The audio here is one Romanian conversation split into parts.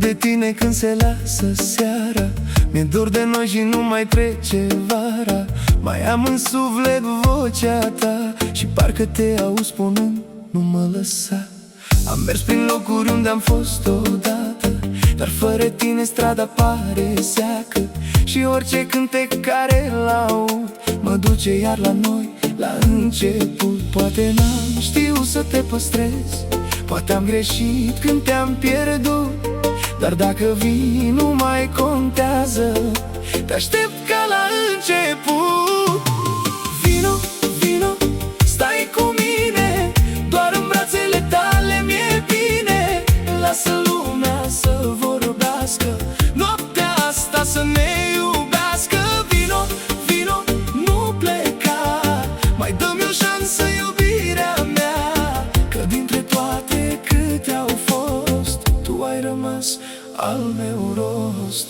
de tine când se lasă seara, mi-e dor de noi și nu mai trece vara. Mai am în suflet vocea ta și parcă te auzi spunând nu mă lăsa. Am mers prin locuri unde am fost odată, dar fără tine strada pare seacă. Și orice cântec care l-aud mă duce iar la noi, la început. Poate n-am știut să te păstrez, poate am greșit când te-am pierdut, dar dacă vii nu mai contează, te aștept ca la început. Vino, vino, stai cu mine, doar în brațele tale mi-e bine. Lasă lumea să vorbească, noaptea asta să ne iubească. Vino, vino, nu pleca, mai dă-mi o șansă, iubirea mea, că dintre toate câte au fost, tu ai rămas al meu rost.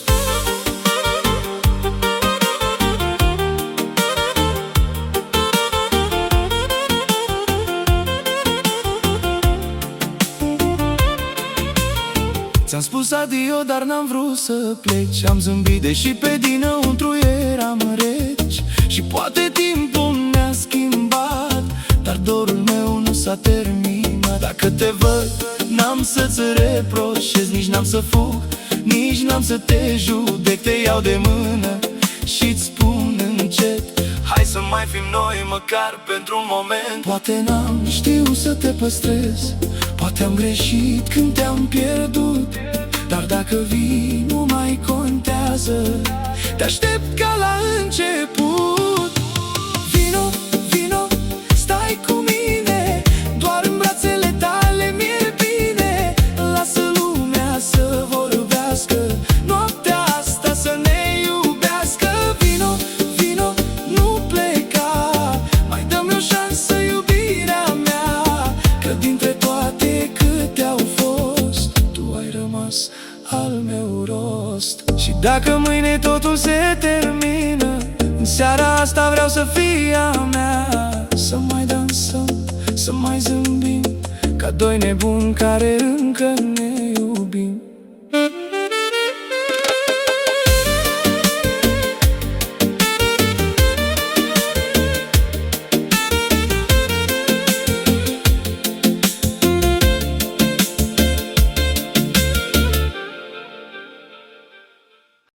Ți-am spus adio, dar n-am vrut să pleci. Am zâmbit, deși pe dinăuntru eram reci. Și poate timpul ne-a schimbat, dar dorul meu nu s-a terminat. Dacă te văd, n-am să-ți reproșez, nici n-am să fug, nici n-am să te judec. Te iau de mână și-ți spun încet, hai să mai fim noi măcar pentru un moment. Poate n-am știut să te păstrez, poate am greșit când te-am pierdut, dar dacă vii nu mai contează, te aștept ca la început. Vino, vino, stai cu mine, doar în brațele tale mi-e bine. Lasă lumea să vorbească, noaptea asta să ne iubească. Vino, vino, nu pleca, mai dă-mi o șansă, iubirea mea, că dintre toate câte au fost, tu ai rămas al meu rost. Și dacă mâine totul se termină, în seara asta vreau să fii a mea. Să mai dansăm, să mai zâmbim, ca doi nebuni care încă ne iubim.